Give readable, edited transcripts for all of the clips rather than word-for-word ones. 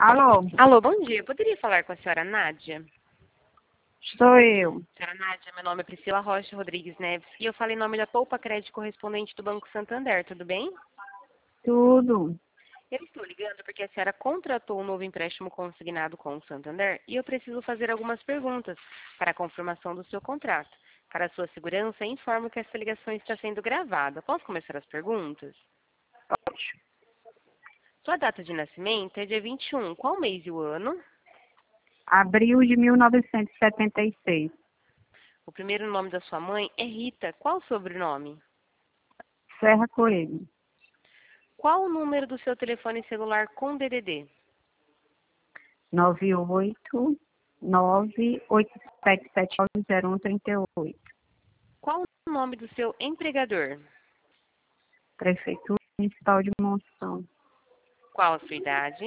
Alô, Alô, bom dia. Poderia falar com a senhora Nádia? sou eu. Senhora Nádia, meu nome é Priscila Rocha Rodrigues Neves e eu falo em nome da Poupa Crédito correspondente do Banco Santander, tudo bem? Tudo. Eu estou ligando porque a senhora contratou um novo empréstimo consignado com o Santander e eu preciso fazer algumas perguntas para a confirmação do seu contrato. Para a sua segurança, informo que essa ligação está sendo gravada. Posso começar as perguntas? Sua data de nascimento é dia 21. Qual mês e o ano? Abril de 1976. O primeiro nome da sua mãe é Rita. Qual o sobrenome? Serra Coelho. Qual o número do seu telefone celular com DDD? 989-8779-0138. Qual o nome do seu empregador? Prefeitura Municipal de Monção. Qual a sua idade?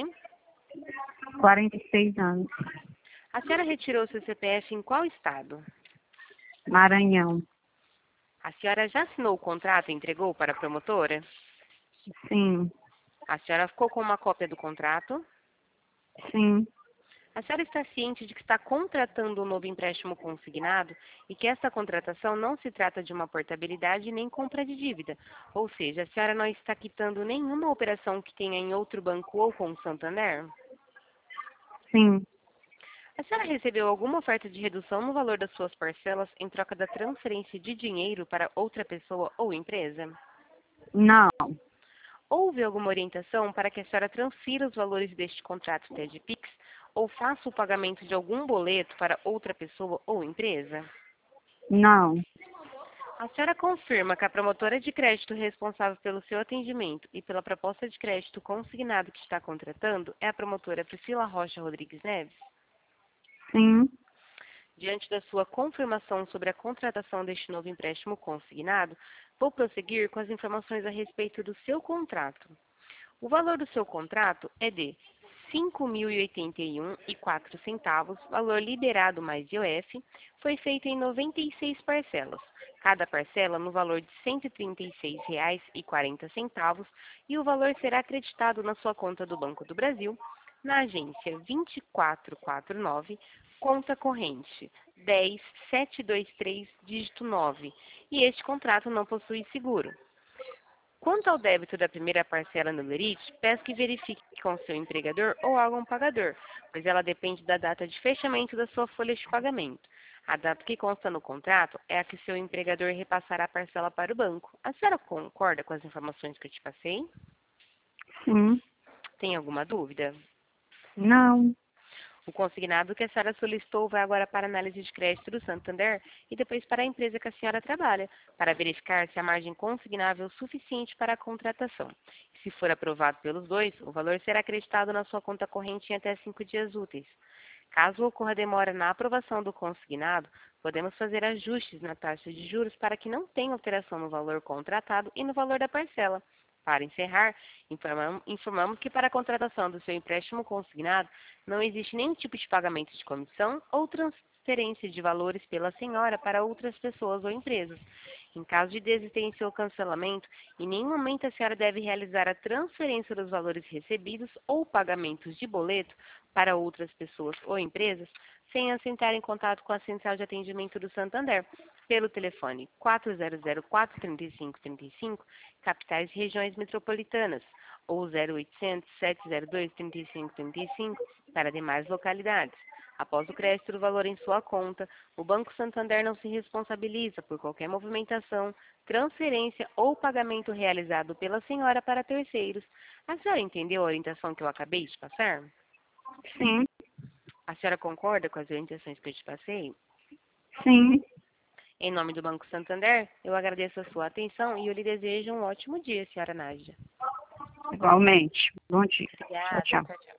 46 anos. A senhora retirou seu CPF em qual estado? Maranhão. A senhora já assinou o contrato e entregou para a promotora? Sim. A senhora ficou com uma cópia do contrato? Sim. A senhora está ciente de que está contratando um novo empréstimo consignado e que essa contratação não se trata de uma portabilidade nem compra de dívida, ou seja, a senhora não está quitando nenhuma operação que tenha em outro banco ou com o Santander? Sim. A senhora recebeu alguma oferta de redução no valor das suas parcelas em troca da transferência de dinheiro para outra pessoa ou empresa? Não. Houve alguma orientação para que a senhora transfira os valores deste contrato TEDx ou faça o pagamento de algum boleto para outra pessoa ou empresa? Não. A senhora confirma que a promotora de crédito responsável pelo seu atendimento e pela proposta de crédito consignado que está contratando é a promotora Priscila Rocha Rodrigues Neves? Sim. Diante da sua confirmação sobre a contratação deste novo empréstimo consignado, vou prosseguir com as informações a respeito do seu contrato. O valor do seu contrato é de R$ 5.081,04, valor liberado mais IOF, foi feito em 96 parcelas, cada parcela no valor de R$ 136,40 e o valor será acreditado na sua conta do Banco do Brasil, na agência 2449, conta corrente 10723, dígito 9, e este contrato não possui seguro. Quanto ao débito da primeira parcela no lerite, peço que verifique com seu empregador ou órgão pagador, pois ela depende da data de fechamento da sua folha de pagamento. A data que consta no contrato é a que seu empregador repassará a parcela para o banco. A senhora concorda com as informações que eu te passei? Sim. Tem alguma dúvida? Não. O consignado que a senhora solicitou vai agora para a análise de crédito do Santander e depois para a empresa que a senhora trabalha, para verificar se a margem consignável é suficiente para a contratação. Se for aprovado pelos dois, o valor será acreditado na sua conta corrente em até 5 dias úteis. Caso ocorra demora na aprovação do consignado, podemos fazer ajustes na taxa de juros para que não tenha alteração no valor contratado e no valor da parcela. Para encerrar, informamos que para a contratação do seu empréstimo consignado não existe nenhum tipo de pagamento de comissão ou transferência de valores pela senhora para outras pessoas ou empresas. Em caso de desistência ou cancelamento, em nenhum momento a senhora deve realizar a transferência dos valores recebidos ou pagamentos de boleto para outras pessoas ou empresas sem antes entrar em contato com a Central de Atendimento do Santander pelo telefone 4004-3535, capitais e regiões metropolitanas, ou 0800-702-3535 para demais localidades. Após o crédito do valor em sua conta, o Banco Santander não se responsabiliza por qualquer movimentação, transferência ou pagamento realizado pela senhora para terceiros. A senhora entendeu a orientação que eu acabei de passar? Sim. A senhora concorda com as orientações que eu te passei? Sim. Em nome do Banco Santander, eu agradeço a sua atenção e eu lhe desejo um ótimo dia, senhora Nádia. Igualmente. Bom dia. Tchau, Obrigada. tchau. Tchau, tchau.